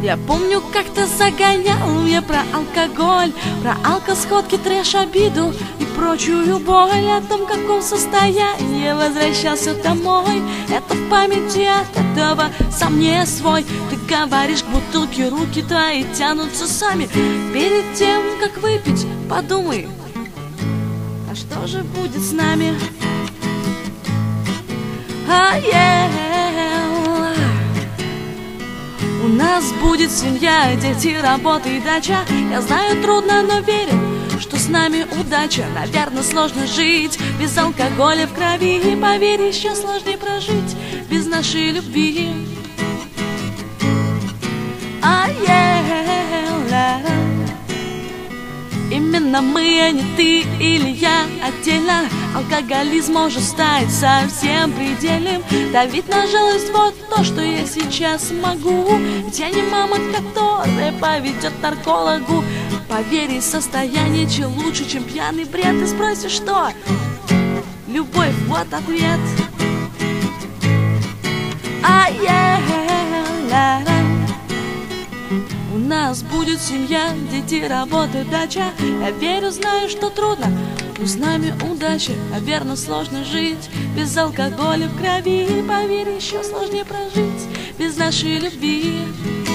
Я помню, как-то загонял я про алкоголь, про алкосходки, трэш, обиду и прочую боль. О том, в каком состоянии возвращался домой. Это в памяти от этого сам не свой. Ты говоришь к бутылке, руки твои тянутся сами. Перед тем, как выпить, подумай, а что же будет с нами? У нас будет семья, дети, работа и дача. Я знаю, трудно, но верю, что с нами удача. Наверное, сложно жить без алкоголя в крови. И поверь, еще сложнее прожить без нашей любви. Именно мы, а не ты или я отдельно. Алкоголизм может стать совсем предельным. Давить на жалость, вот то, что я сейчас могу. Ведь я не мама, которая поведет наркологу. Поверь, состояние чем лучше, чем пьяный бред. Ты спросишь, что? Любовь, вот ответ. У нас будет семья, дети, работа, дача. Я верю, знаю, что трудно, но с нами удача. А верно, сложно жить без алкоголя в крови. Поверь, еще сложнее прожить без нашей любви.